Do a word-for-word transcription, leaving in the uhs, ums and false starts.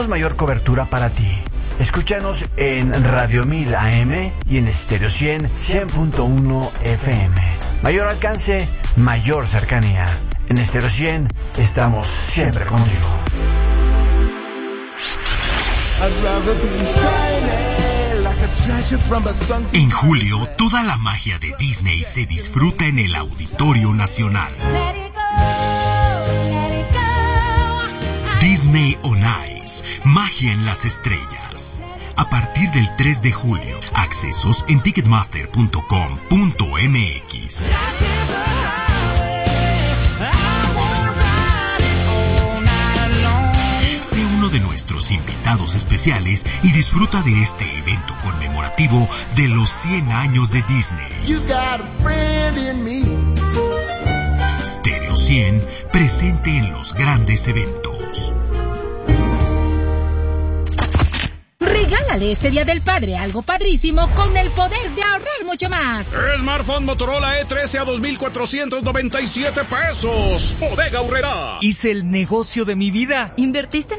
Mayor cobertura para ti. Escúchanos en Radio mil A M y en Estéreo cien, cien punto uno F M. Mayor alcance, mayor cercanía. En Estéreo cien estamos siempre contigo. En julio, toda la magia de Disney se disfruta en el Auditorio Nacional. Disney on Ice, magia en las estrellas. A partir del tres de julio, accesos en ticketmaster punto com punto m x. Sé uno de nuestros invitados especiales y disfruta de este evento conmemorativo de los cien años de Disney. Stereo cien, presente en los grandes eventos. Regálale este Día del Padre algo padrísimo con el poder de ahorrar mucho más. Smartphone Motorola E trece a dos mil cuatrocientos noventa y siete pesos. Bodega Aurrerá. Hice el negocio de mi vida. ¿Invertiste en